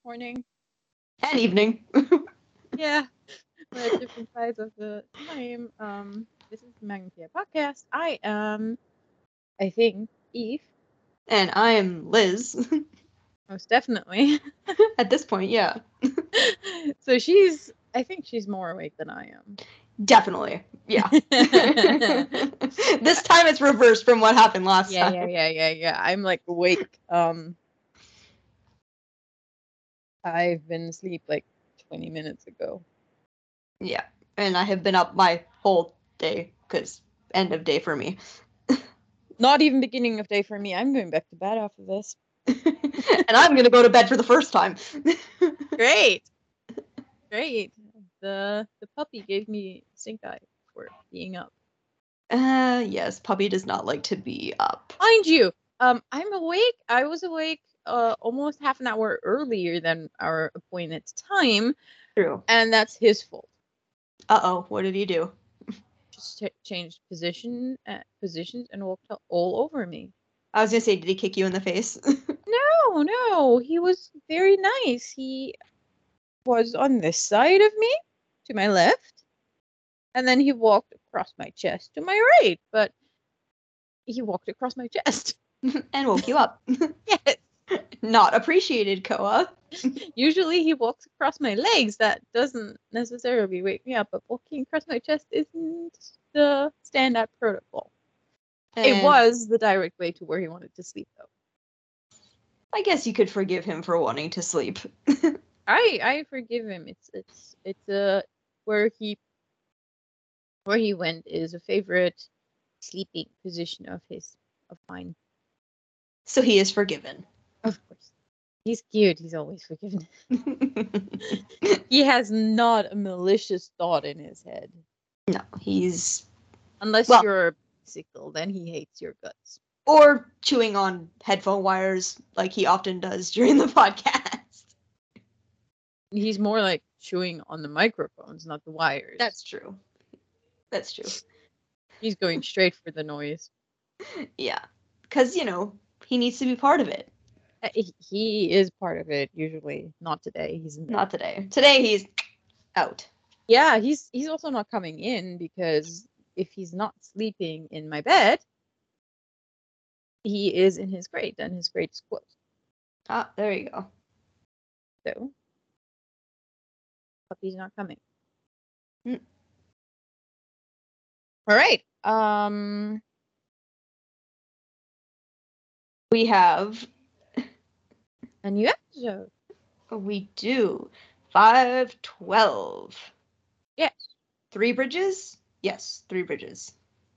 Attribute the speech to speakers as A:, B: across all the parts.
A: morning.
B: And evening.
A: Yeah, we're at different sides of the time. This is the Magnetia podcast. I am, I think, Eve.
B: And I am Liz.
A: Most definitely.
B: At this point, yeah.
A: So I think she's more awake than I am.
B: Definitely. Yeah. This time it's reversed from what happened last time.
A: Yeah. I'm like awake. I've been asleep like 20 minutes ago.
B: Yeah. And I have been up my whole day, because end of day for me.
A: Not even beginning of day for me. I'm going back to bed after this.
B: And I'm going to go to bed for the first time.
A: Great. The puppy gave me stink eye for being up.
B: Yes, puppy does not like to be up.
A: Mind you, I'm awake. I was awake almost half an hour earlier than our appointed time.
B: True.
A: And that's his fault.
B: Uh-oh, what did he do?
A: Just changed positions and walked all over me.
B: I was going to say, did he kick you in the face?
A: No, he was very nice. He was on this side of me, to my left, and then he walked across my chest to my right, but he walked across my chest.
B: And woke you up.
A: Yes.
B: Not appreciated, Koa.
A: Usually he walks across my legs. That doesn't necessarily wake me up, but walking across my chest isn't the standard protocol. It was the direct way to where he wanted to sleep, though.
B: I guess you could forgive him for wanting to sleep.
A: I forgive him. It's where he went is a favorite sleeping position of mine.
B: So he is forgiven.
A: Of course. He's cute. He's always forgiven. He has not a malicious thought in his head.
B: No, he's...
A: Unless you're a bicycle, then he hates your guts.
B: Or chewing on headphone wires like he often does during the podcast.
A: He's more like chewing on the microphones, not the wires.
B: That's true.
A: He's going straight for the noise.
B: Yeah. Because, he needs to be part of it.
A: He is part of it, usually. Not today.
B: Not today. Today he's out.
A: Yeah, he's also not coming in because if he's not sleeping in my bed, he is in his crate, and his crate is closed.
B: Ah, there you go.
A: So, puppy's not coming.
B: Mm.
A: All right.
B: We have
A: a new episode.
B: We do. 512.
A: Yes.
B: 3 bridges? Yes, 3 bridges.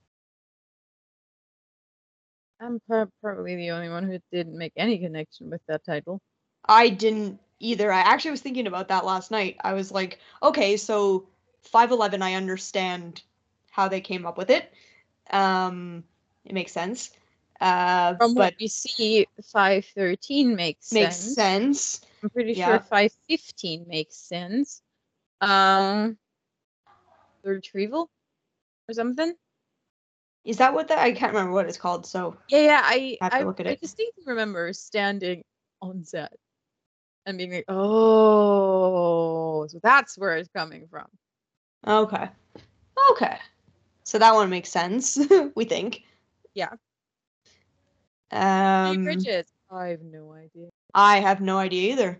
A: I'm probably the only one who didn't make any connection with that title.
B: I didn't either. I actually was thinking about that last night. I was like, okay, so 511, I understand how they came up with it. It makes sense.
A: From what we see, 513 makes
B: sense.
A: I'm pretty sure 515 makes sense. The retrieval or something.
B: Is that what I can't remember what it's called, so...
A: Yeah, I
B: have to look at it.
A: I distinctly remember standing on set and being like, oh, so that's where it's coming from.
B: Okay. So that one makes sense, we think.
A: Yeah. 3 bridges. I have no idea.
B: I have no idea either.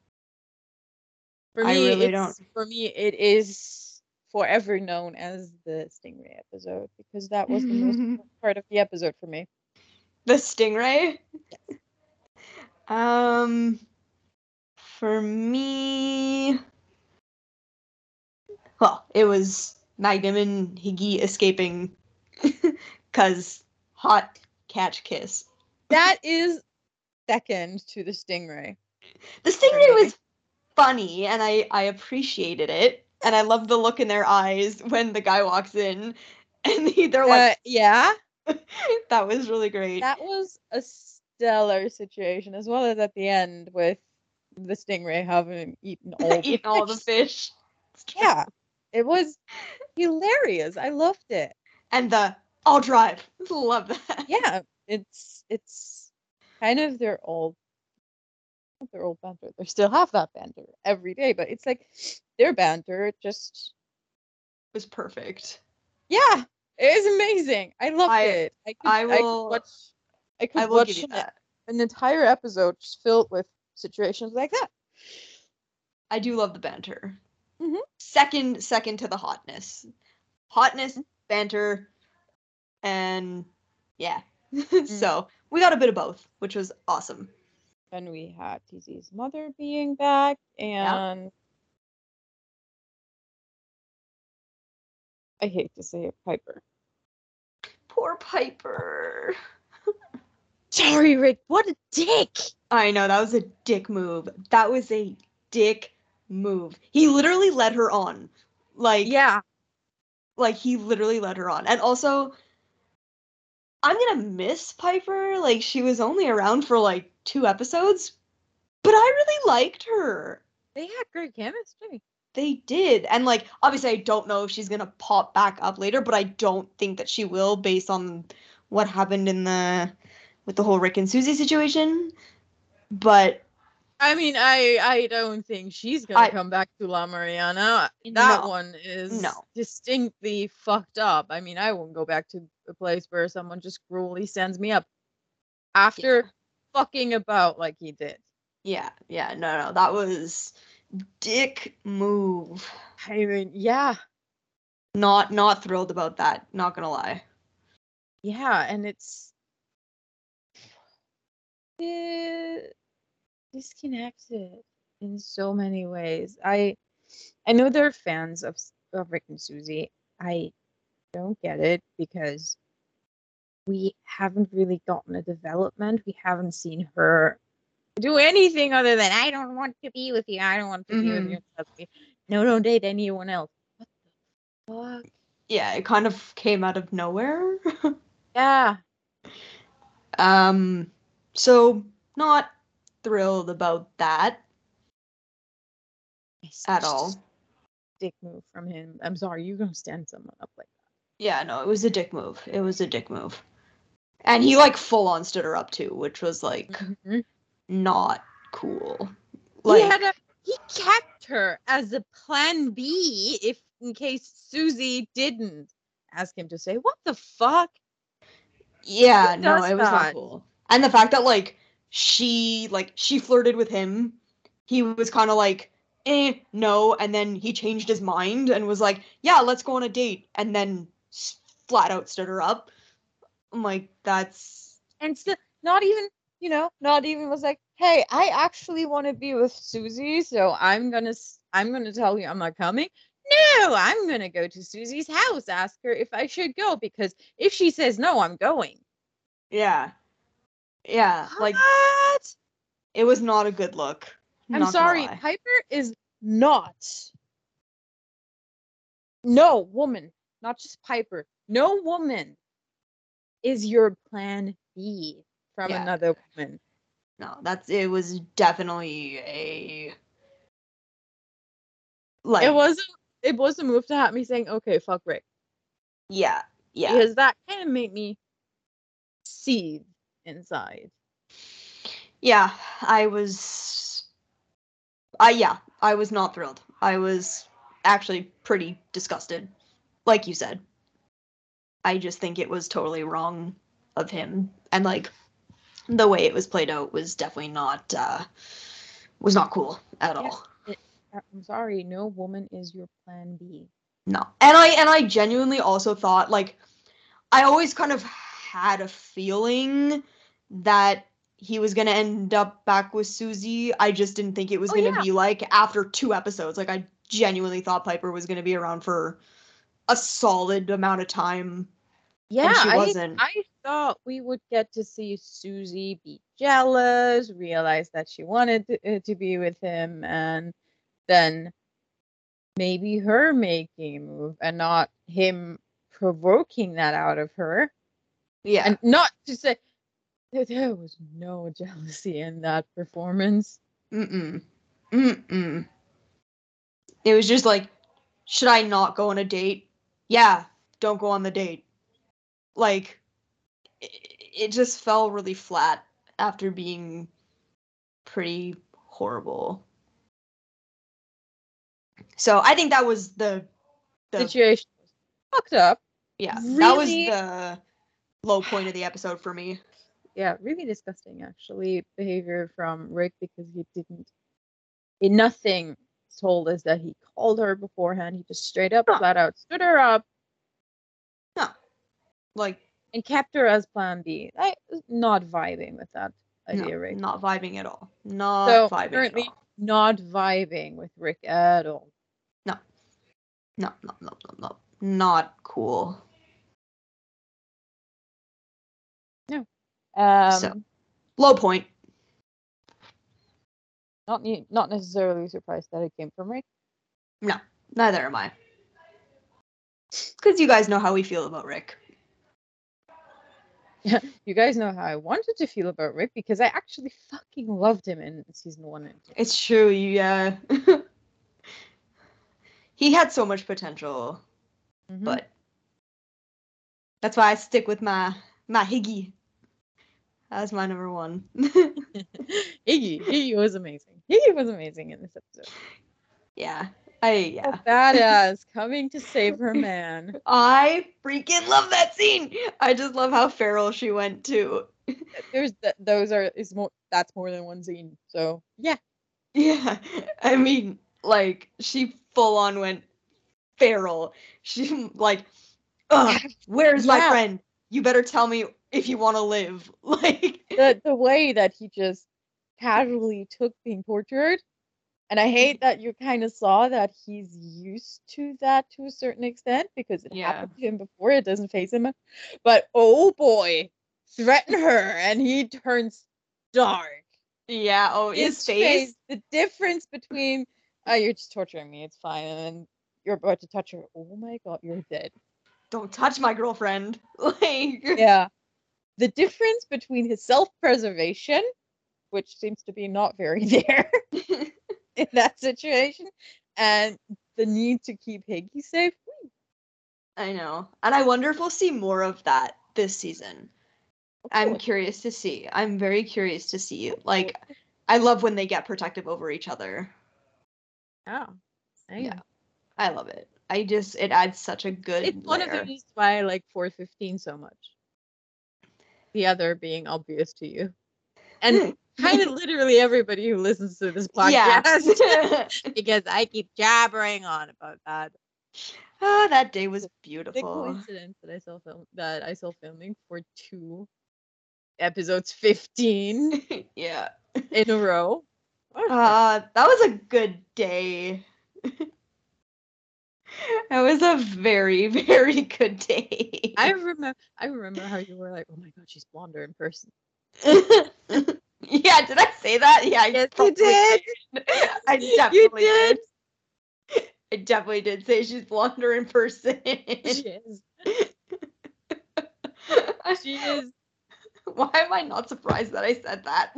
A: For me, it is forever known as the Stingray episode because that was the most important part of the episode for me.
B: The Stingray?
A: Yes.
B: For me... Well, it was Magnum and Higgy escaping because hot catch kiss.
A: That is second to the Stingray.
B: The Stingray was funny, and I appreciated it, and I loved the look in their eyes when the guy walks in, and they're like...
A: yeah.
B: That was really great.
A: That was a stellar situation, as well as at the end with the Stingray having eaten all the fish. Yeah, it was hilarious. I loved it.
B: And I'll drive. Love that.
A: Yeah, it's kind of their old not their old banter. They still have that banter every day, but it's like their banter just
B: was perfect.
A: yeah, it is amazing. I loved
B: I
A: it.
B: I
A: I could
B: will
A: watch I
B: I
A: could
B: will give
A: watch
B: you that.
A: an entire episode just filled with situations like that.
B: I do love the banter.
A: Mm-hmm.
B: Second to the hotness. Hotness, banter, and yeah. So we got a bit of both, which was awesome.
A: Then we had TZ's mother being back,
B: Yeah.
A: and I hate to say it, Piper.
B: Poor Piper.
A: Sorry, Rick. What a dick.
B: I know, that was a dick move. That was a dick move. He literally led her on.
A: Yeah.
B: Like he literally led her on. And also, I'm gonna miss Piper. Like, she was only around for like 2 episodes, but I really liked her.
A: They had great chemistry.
B: They did. And like, obviously I don't know if she's gonna pop back up later, but I don't think that she will based on what happened in the with the whole Rick and Susie situation. But
A: I mean, I don't think she's gonna come back to La Mariana. That one is distinctly fucked up. I mean, I won't go back to a place where someone just cruelly sends me up after fucking about like he did.
B: Yeah, no, that was dick move.
A: I mean, yeah.
B: Not thrilled about that, not gonna lie.
A: Yeah, and it's disconnected in so many ways. I know they're fans of Rick and Susie. I don't get it because we haven't really gotten a development. We haven't seen her do anything other than I don't want to be with you. I don't want to be with you. No, don't date anyone else. What the fuck?
B: Yeah, it kind of came out of nowhere.
A: Yeah.
B: So not thrilled about that at all.
A: Dick move from him. I'm sorry, you're gonna stand someone up like that.
B: Yeah, no, it was a dick move. It was a dick move. And he like full on stood her up too, which was like not cool. Like
A: he kept her as a plan B if in case Susie didn't ask him to say, what the fuck?
B: Yeah, no, it was not cool. And the fact that like she flirted with him, he was kind of like, no, and then he changed his mind and was like, yeah, let's go on a date, and then flat out stood her up. I'm like, that's
A: and still not even was like, hey, I actually want to be with Susie, so I'm gonna tell you I'm not coming. No, I'm gonna go to Susie's house, ask her if I should go, because if she says no, I'm going.
B: Yeah, like it was not a good look.
A: I'm sorry, Piper is not. No woman, not just Piper. No woman is your plan B from another woman.
B: No, it was definitely a like
A: it was a move to have me saying, okay, fuck Rick.
B: Yeah.
A: Because that kind of made me seethe inside.
B: Yeah, I was not thrilled. I was actually pretty disgusted. Like you said. I just think it was totally wrong of him. And like the way it was played out was definitely not cool at all.
A: I'm sorry, no woman is your plan B.
B: No. And I genuinely also thought, like, I always kind of had a feeling that he was gonna end up back with Susie. I just didn't think it was gonna be like after 2 episodes. Like, I genuinely thought Piper was gonna be around for a solid amount of time.
A: Yeah,
B: and she wasn't.
A: I thought we would get to see Susie be jealous, realize that she wanted to be with him, and then maybe her making a move and not him provoking that out of her.
B: Yeah.
A: And not to say there was no jealousy in that performance.
B: It was just like, should I not go on a date? Yeah, don't go on the date. Like, it just fell really flat after being pretty horrible. So I think that was the
A: situation was fucked up.
B: yeah,
A: Really,
B: that was the low point of the episode for me.
A: Yeah, really disgusting actually behavior from Rick, because nothing told us that he called her beforehand. He just straight up, flat out stood her up.
B: No. Like,
A: and kept her as plan B. I was not vibing with that idea,
B: no,
A: Rick.
B: not vibing at all. Not vibing
A: currently
B: at all.
A: not vibing with Rick at all.
B: No. Not cool.
A: No.
B: So, low point.
A: Not necessarily surprised that it came from Rick.
B: No, neither am I. Because you guys know how we feel about Rick.
A: Yeah, you guys know how I wanted to feel about Rick, because I actually fucking loved him in season 1 and 2.
B: It's true, yeah. He had so much potential. Mm-hmm. But that's why I stick with my Higgy. That was my number 1.
A: Higgy was amazing. Higgy was amazing in this episode.
B: Yeah.
A: A badass coming to save her man.
B: I freaking love that scene. I just love how feral she went too.
A: That's more than one scene. So yeah.
B: Yeah. I mean, like, she full on went feral. She like, ugh, where's my friend? You better tell me if you want to live. Like
A: the way that he just casually took being tortured. And I hate that you kind of saw that he's used to that to a certain extent, because it happened to him before. It doesn't faze him. But oh boy, threaten her and he turns dark.
B: Yeah, oh, his face.
A: The difference between, you're just torturing me, it's fine. And then you're about to touch her. Oh my god, you're dead.
B: Don't touch my girlfriend. Like,
A: yeah. The difference between his self-preservation, which seems to be not very there in that situation, and the need to keep Higgy safe.
B: I know. And I wonder if we'll see more of that this season. I'm curious to see. I'm very curious to see. Like, I love when they get protective over each other.
A: Oh, same.
B: Yeah. I love it. It adds such a good
A: It's one of the reasons why I like 415 so much. The other being obvious to you. And kind of literally everybody who listens to this podcast. Yeah. Because I keep jabbering on about that.
B: Oh, that day was beautiful.
A: The coincidence that I saw filming for 2 episodes 15
B: yeah.
A: in a row.
B: That was a good day. That was a very, very good day.
A: I remember how you were like, oh my god, she's blonder in person.
B: Yeah, did I say that? Yeah,
A: yes, you did.
B: I definitely did. I definitely did say she's blonder in person.
A: She is. She is.
B: Why am I not surprised that I said that?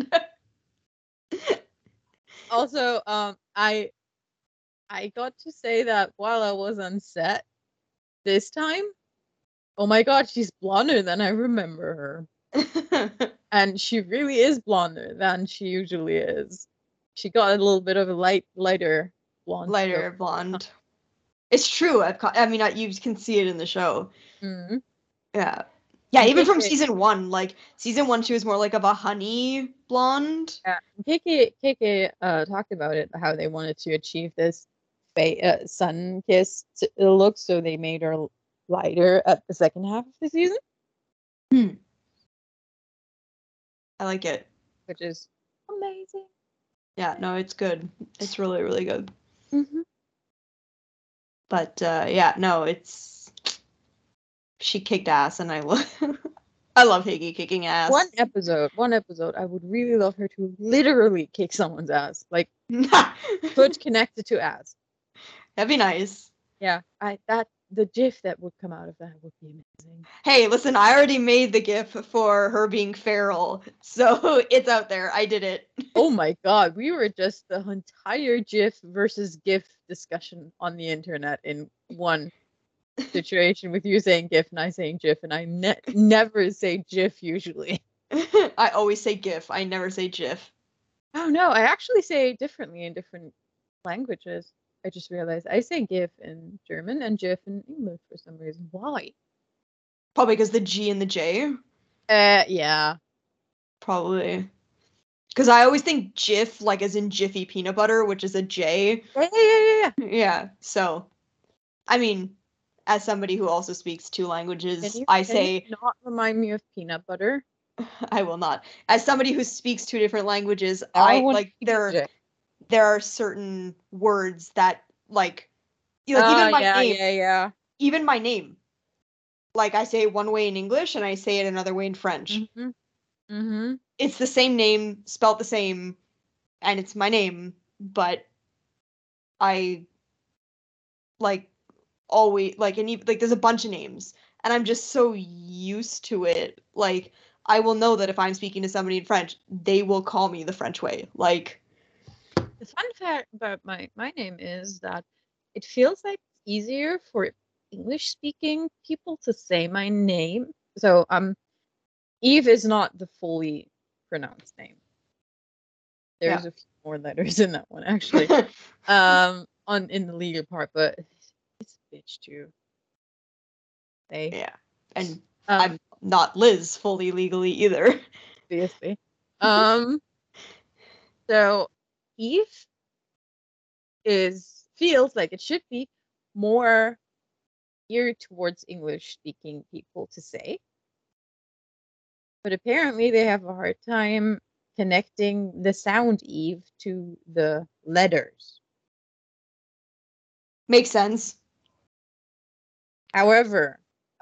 A: Also, I got to say that while I was on set this time. Oh my god, she's blonder than I remember her. And she really is blonder than she usually is. She got a little bit of a lighter blonde.
B: Lighter blonde. It's true. I mean, you can see it in the show.
A: Mm-hmm.
B: Yeah. Yeah, even from season 1. Like, season 1, she was more like of a honey blonde.
A: Yeah. KK talked about it, how they wanted to achieve this sun-kissed look, so they made her lighter at the second half of the season.
B: I like it.
A: Which is amazing.
B: Yeah, no, it's good. It's really, really good.
A: Mm-hmm.
B: But, yeah, no, she kicked ass, and I love Higgy kicking ass.
A: One episode, I would really love her to literally kick someone's ass. Like, foot connected to ass.
B: That'd be nice.
A: Yeah, the GIF that would come out of that would be amazing.
B: Hey, listen, I already made the GIF for her being feral, so it's out there. I did it.
A: Oh my god, we were just the entire GIF versus GIF discussion on the internet in one situation, with you saying GIF and I saying GIF, and I never say GIF usually.
B: I always say GIF. I never say GIF.
A: Oh no, I actually say it differently in different languages. I just realized I say GIF in German and GIF in English for some reason. Why?
B: Probably because the G and the J.
A: Yeah.
B: Probably. Because I always think Jif, like as in Jiffy peanut butter, which is a J.
A: Yeah.
B: Yeah. So, I mean, as somebody who also speaks two languages, I
A: Can you
B: say
A: not remind me of peanut butter?
B: I will not. As somebody who speaks two different languages,
A: Now I
B: I
A: want
B: like
A: PBJ.
B: there are certain words that like even my name,
A: Yeah.
B: even my name. Like I say one way in English and I say it another way in French.
A: Mm-hmm. Mm-hmm.
B: It's the same name, spelt the same, and it's my name, but I like always like and even, like there's a bunch of names and I'm just so used to it. Like I will know that if I'm speaking to somebody in French, they will call me the French way. Like
A: The fun fact about my name is that it feels like it's easier for English speaking people to say my name. So Eve is not the fully pronounced name.
B: yeah.
A: There's a few more letters in that one actually. On in the legal part, but it's a bitch too. Hey.
B: Yeah. And
A: Um
B: I'm not Liz fully legally either.
A: obviously. Um so Eve feels like it should be more geared towards English speaking people to say. But apparently they have a hard time connecting the sound Eve to the letters.
B: Makes sense.
A: However,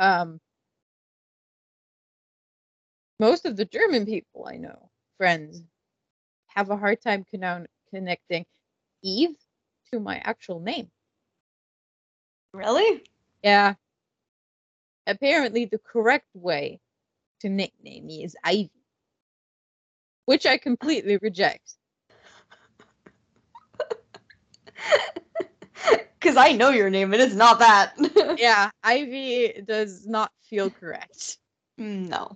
A: most of the German people I know, friends, have a hard time connecting Eve to my actual name.
B: Really?
A: Yeah. Apparently the correct way to nickname me is Ivy, which I completely reject.
B: Because I know your name and it's not that.
A: Yeah, Ivy does not feel correct.
B: No.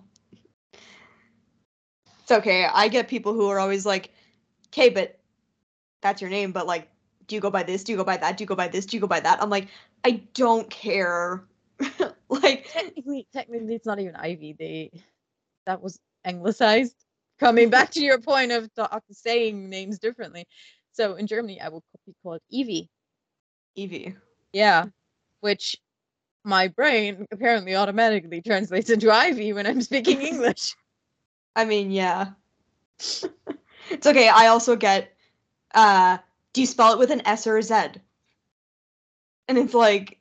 B: It's okay. I get people who are always like, okay, but that's your name, but like, do you go by this? Do you go by that? Do you go by this? Do you go by that? I'm like, I don't care. Like,
A: Technically, it's not even Ivy. That was anglicized. Coming back to your point of saying names differently. So in Germany, I will be called Evie.
B: Evie.
A: Yeah, which my brain apparently automatically translates into Ivy when I'm speaking English.
B: I mean, yeah. It's okay. I also get, do you spell it with an S or a Z? And it's like,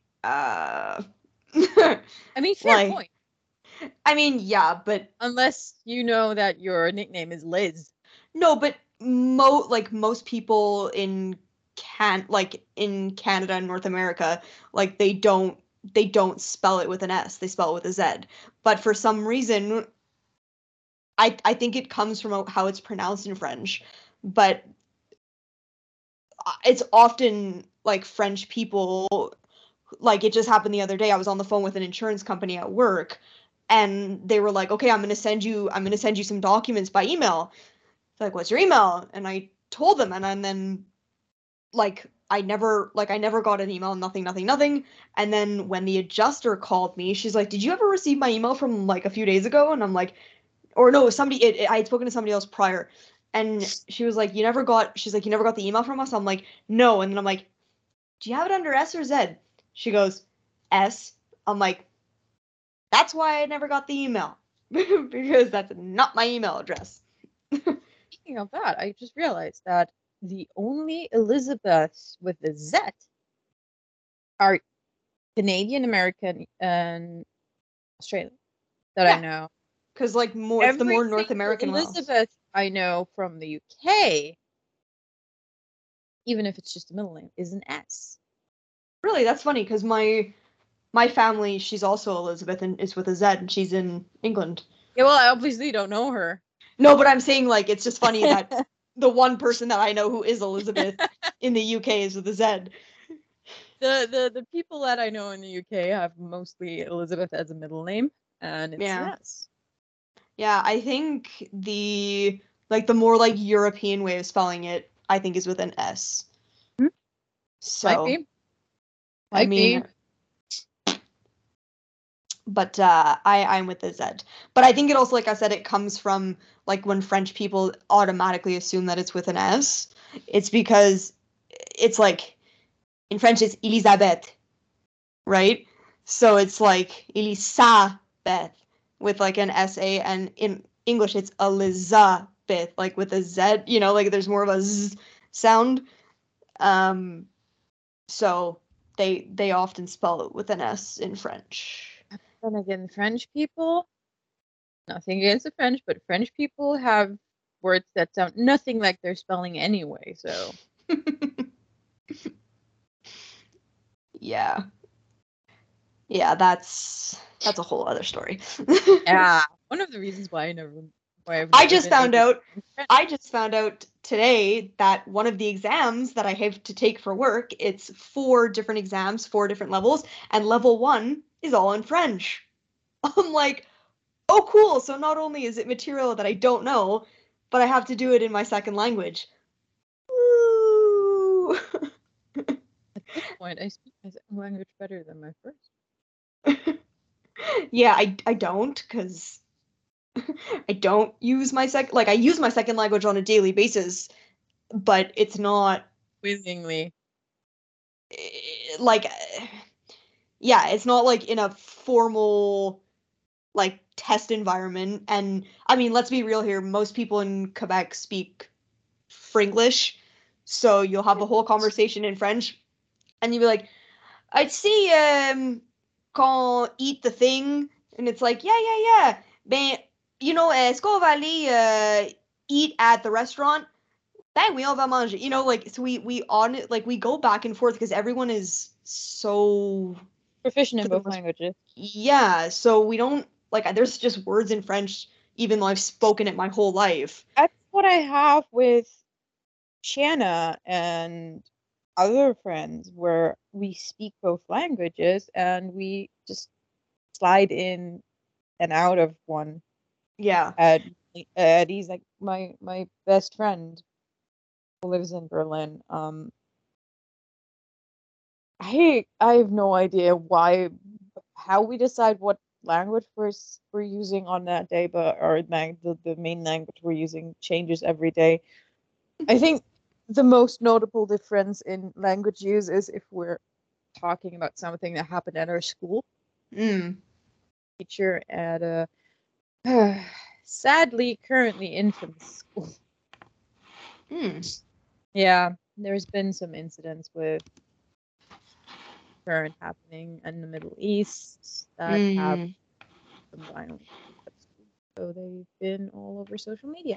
A: I mean, fair
B: like,
A: point.
B: I mean, yeah, but
A: Unless you know that your nickname is Liz.
B: no, but most people in in Canada and North America, like they don't spell it with an S, they spell it with a Z. But for some reason, I think it comes from how it's pronounced in French, but it's often like French people. Like it just happened the other day. I was on the phone with an insurance company at work, and they were like, "Okay, I'm gonna send you some documents by email." It's like, "What's your email?" And I told them, and then I never got an email, nothing. And then when the adjuster called me, she's like, "Did you ever receive my email from like a few days ago?" And I'm like, or no, I had spoken to somebody else prior. And she was like, she's like, "You never got the email from us?" I'm like, "No." And then I'm like, "Do you have it under S or Z?" She goes, "S." I'm like, "That's why I never got the email." Because that's not my email address.
A: Speaking of that, I just realized that the only Elizabeths with a Z are Canadian, American, and Australian that I
B: Yeah,
A: know.
B: because like more, it's the
A: Every
B: more North
A: single
B: American ones.
A: Elizabeth I know from the UK, even if it's just a middle name, is an S.
B: Really, that's funny because my family, she's also Elizabeth and it's with a Z and she's in England.
A: Yeah, well, I obviously don't know her.
B: No, but I'm saying like it's just funny that the one person that I know who is Elizabeth in the UK is with a Z.
A: The people that I know in the UK have mostly Elizabeth as a middle name, and it's an
B: Yeah.
A: S.
B: Yeah, I think the Like the more like European way of spelling it, I think, is with an S.
A: Hmm.
B: So
A: Might be.
B: I
A: Might
B: mean,
A: be.
B: but I'm with the Z. But I think it also, like I said, it comes from like when French people automatically assume that it's with an S. It's because it's like in French it's Elisabeth, right? So it's like Elisabeth with like an SA, and in English it's Elizabeth, like with a Z, you know, like there's more of a Z sound. Um, so they often spell it with an S in French.
A: Then again, French people, nothing against the French, but French people have words that sound nothing like they're spelling anyway. So
B: Yeah. Yeah, that's a whole other story.
A: yeah, one of the reasons why I've
B: I
A: never
B: just
A: been
B: found
A: able to
B: out
A: learn French.
B: I just found out today that one of the exams that I have to take for work, it's 4 different exams, 4 different levels, and level 1 is all in French. I'm like, "Oh cool, so not only is it material that I don't know, but I have to do it in my second language." Woo!
A: At this point, I speak my second language better than my first.
B: Yeah, I don't, because I don't use my I use my second language on a daily basis, but it's not
A: Willingly.
B: like yeah, it's not like in a formal like test environment. And I mean, let's be real here, most people in Quebec speak Frenglish, so you'll have a whole conversation in French and you'll be like, I see qu'on eat the thing, and it's like, yeah. Ben, est-ce qu'on va aller eat at the restaurant? Ben oui, on va manger. You know, like, so we on it, like we go back and forth because everyone is so,
A: Proficient in
B: for the
A: both
B: most,
A: languages.
B: yeah. So we don't like, there's just words in French, even though I've spoken it my whole life.
A: That's what I have with Shanna and other friends where we speak both languages and we just slide in and out of one.
B: Yeah.
A: He's like my best friend who lives in Berlin. I have no idea how we decide what language we're using on that day, but the main language we're using changes every day. I think the most notable difference in language use is if we're talking about something that happened at our school.
B: Mm.
A: Teacher at a sadly currently infamous school.
B: Mm.
A: Yeah, there's been some incidents with current happening in the Middle East that have
B: Mm.
A: some violence. So they've been all over social media.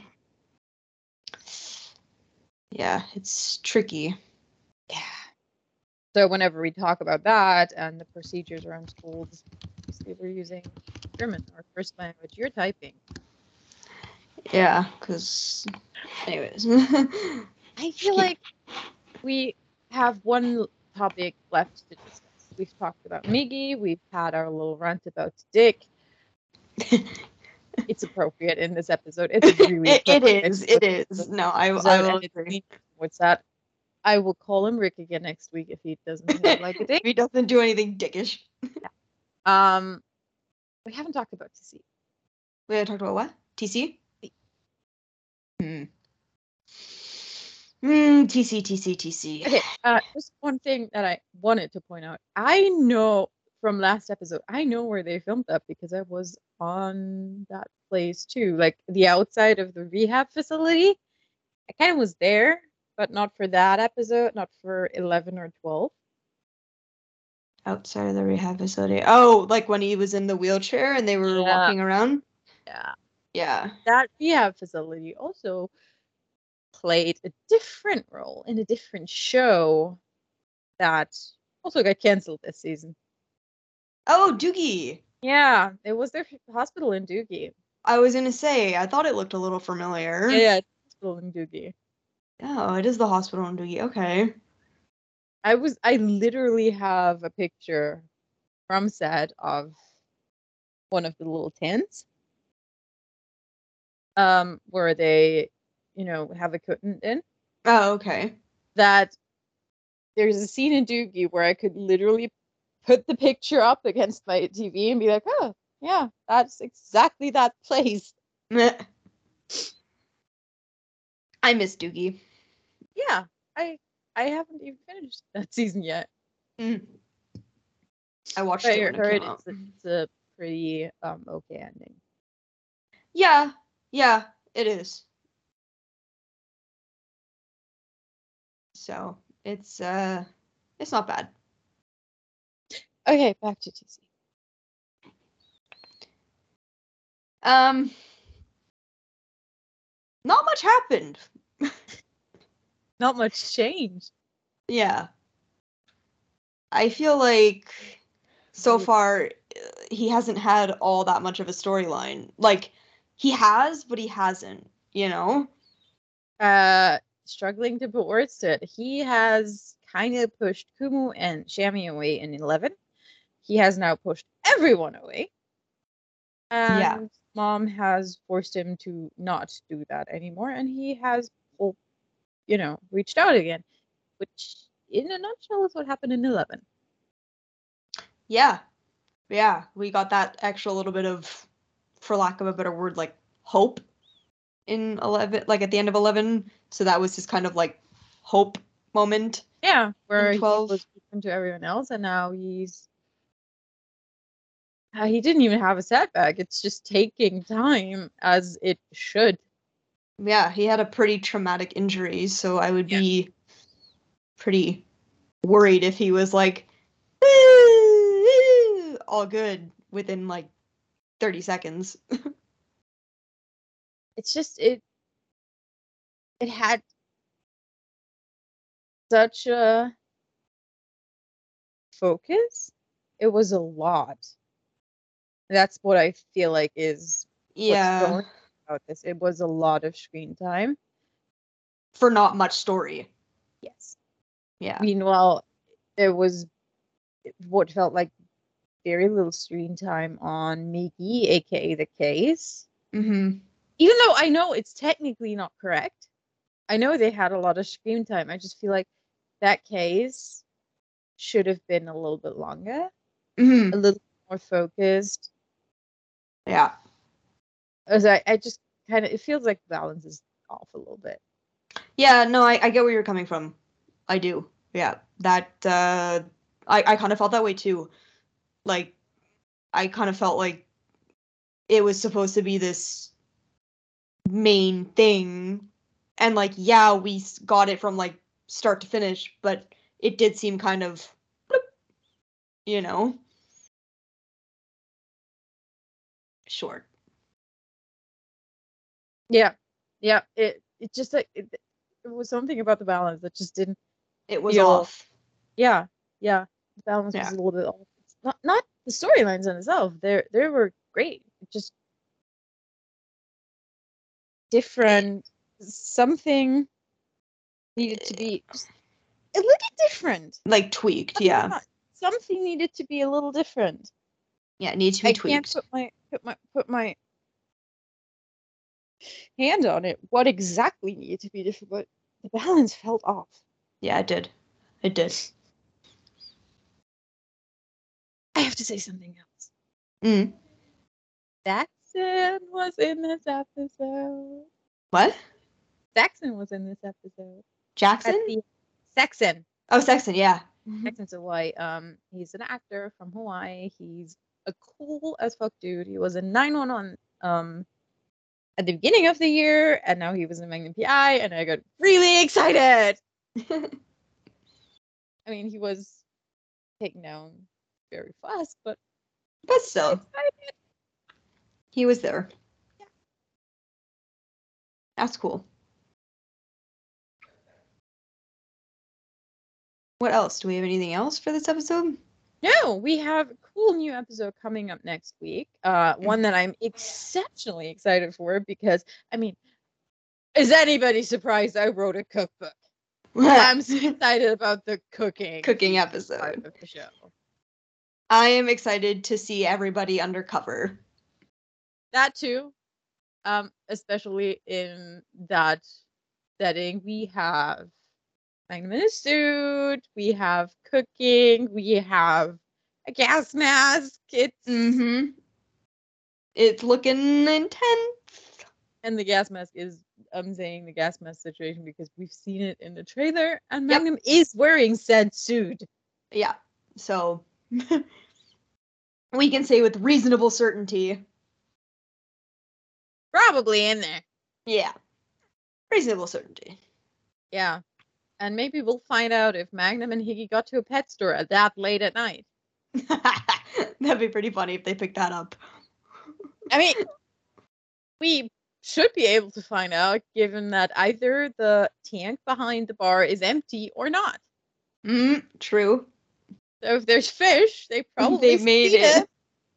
B: Yeah, it's tricky.
A: Yeah. So whenever we talk about that and the procedures around schools, obviously we're using German, our first language. You're typing.
B: Yeah, because, anyways.
A: I feel like we have one topic left to discuss. We've talked about Miggy. We've had our little rant about Dick. It's appropriate in this episode. It's really
B: it
A: appropriate.
B: is. It is. No, I will
A: And it's
B: agree.
A: what's that? I will call him Rick again next week if he doesn't behave like a dick.
B: If he doesn't do anything dickish.
A: We haven't talked about TC.
B: We talked about what? TC? TC.
A: Okay, just one thing that I wanted to point out. I know from last episode, I know where they filmed that because I was on that place too, like the outside of the rehab facility. I kind of was there, but not for that episode, not for 11 or 12.
B: Outside of the rehab facility. Oh, like when he was in the wheelchair and they were
A: Yeah,
B: walking around?
A: yeah.
B: Yeah.
A: That rehab facility also played a different role in a different show that also got canceled this season.
B: Oh, Doogie.
A: Yeah, it was their hospital in Doogie.
B: I was gonna say, I thought it looked a little familiar.
A: Yeah, it's hospital in Doogie.
B: Oh, it is the hospital in Doogie. Okay.
A: I literally have a picture from set of one of the little tents where they have equipment in,
B: Oh, okay.
A: that there's a scene in Doogie where I could literally put the picture up against my TV and be like, oh, yeah, that's exactly that place.
B: Meh. I miss Doogie.
A: Yeah, I haven't even finished that season yet.
B: Mm. I watched
A: But I
B: it when it
A: heard
B: came out.
A: it's a pretty okay ending.
B: Yeah, it is. So it's not bad.
A: Okay, back to TC.
B: Not much happened.
A: Not much changed.
B: Yeah. I feel like so far he hasn't had all that much of a storyline. Like he has, but he hasn't, you know?
A: Struggling to put words to it. He has kind of pushed Kumu and Shami away in 11. He has now pushed everyone away.
B: Yeah.
A: And Mom has forced him to not do that anymore. And he has, reached out again, which in a nutshell is what happened in 11.
B: Yeah. Yeah. We got that extra little bit of, for lack of a better word, like hope in 11, like at the end of 11. So that was his kind of like hope moment.
A: Yeah, where he
B: 12.
A: was open to everyone else, and now he didn't even have a setback. It's just taking time, as it should.
B: Yeah, he had a pretty traumatic injury, so I would be pretty worried if he was like all good within like 30 seconds.
A: It's just it had such a focus. It was a lot. That's what I feel like is what's
B: Yeah,
A: throwing about this. It was a lot of screen time.
B: for not much story.
A: Yes.
B: Yeah.
A: Meanwhile, it was what felt like very little screen time on Miki, aka the case.
B: Mm-hmm.
A: Even though I know it's technically not correct. I know they had a lot of screen time. I just feel like that case should have been a little bit longer,
B: Mm-hmm.
A: a little more focused.
B: Yeah.
A: As I just kind of, it feels like the balance is off a little bit.
B: Yeah, no, I get where you're coming from. I do. Yeah. That I kind of felt that way too. Like I kind of felt like it was supposed to be this main thing, and like yeah, we got it from like start to finish, but it did seem kind of bloop, you know, short.
A: Yeah, yeah. It just like it was something about the balance that just didn't
B: It was
A: feel.
B: off.
A: Yeah, yeah. The balance was
B: Yeah.
A: a little bit off. It's not the storylines in itself. They were great. It just different. Something needed to be just a little different.
B: Like tweaked,
A: Not even
B: yeah.
A: that. Something needed to be a little different.
B: Yeah, it needs to be
A: I can't
B: tweaked.
A: put my hand on it. What exactly needed to be different, but the balance felt off.
B: Yeah, it did. It did.
A: I have to say something else.
B: Mm.
A: Saxon was in this episode.
B: What?
A: Saxon was in this episode.
B: Jackson?
A: At the Saxon.
B: Oh, Sexton, yeah.
A: Saxon's Hawaii. He's an actor from Hawaii. He's a cool as fuck dude. He was in 911 at the beginning of the year, and now he was in Magnum PI, and I got really excited. I mean, he was taken down very fast, but
B: But still,
A: excited.
B: he was there.
A: Yeah.
B: That's cool. What else? Do we have anything else for this episode?
A: No, we have a cool new episode coming up next week. One that I'm exceptionally excited for because, I mean, is anybody surprised I wrote a cookbook? I'm so excited about the cooking part
B: episode.
A: of the show.
B: I am excited to see everybody undercover.
A: That too, especially in that setting. We have Magnum in a suit. We have cooking. We have a gas mask.
B: It's looking intense.
A: And the gas mask is, I'm saying the gas mask situation because we've seen it in the trailer, and
B: Yep.
A: Magnum is wearing said suit.
B: Yeah. So we can say with reasonable certainty.
A: Probably in there.
B: Yeah. Reasonable certainty.
A: Yeah. And maybe we'll find out if Magnum and Higgy got to a pet store at that late at night.
B: That'd be pretty funny if they picked that up.
A: I mean, we should be able to find out, given that either the tank behind the bar is empty or not.
B: True.
A: So if there's fish, they probably
B: made it.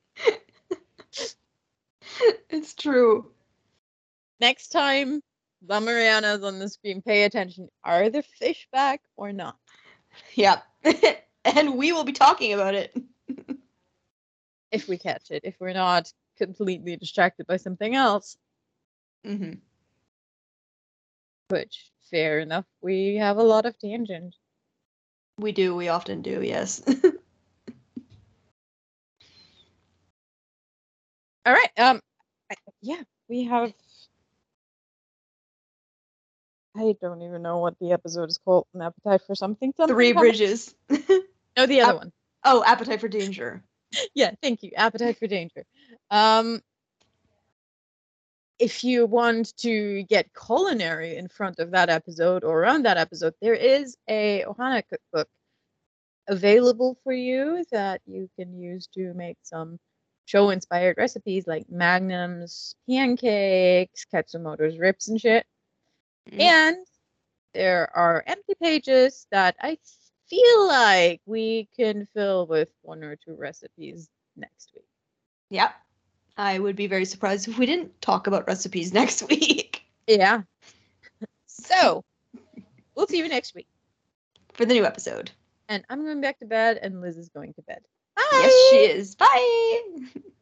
B: It's true.
A: Next time La Mariana's on the screen, pay attention. Are the fish back or not?
B: Yeah. And we will be talking about it.
A: If we catch it. If we're not completely distracted by something else. Which, fair enough, we have a lot of tangent.
B: We do. We often do, yes.
A: All right. Yeah, we have... I don't even know what the episode is called. An Appetite for something.
B: 3 Bridges.
A: No, the other one.
B: Oh, Appetite for Danger.
A: Yeah, thank you. Appetite for Danger. If you want to get culinary in front of that episode or around that episode, there is a Ohana cookbook available for you that you can use to make some show-inspired recipes like Magnum's pancakes, Katsumoto's ribs and shit. And there are empty pages that I feel like we can fill with 1 or 2 recipes next week.
B: Yep. I would be very surprised if we didn't talk about recipes next week.
A: Yeah. So, we'll see you next week.
B: For the new episode.
A: And I'm going back to bed, and Liz is going to bed. Bye!
B: Yes, she is. Bye!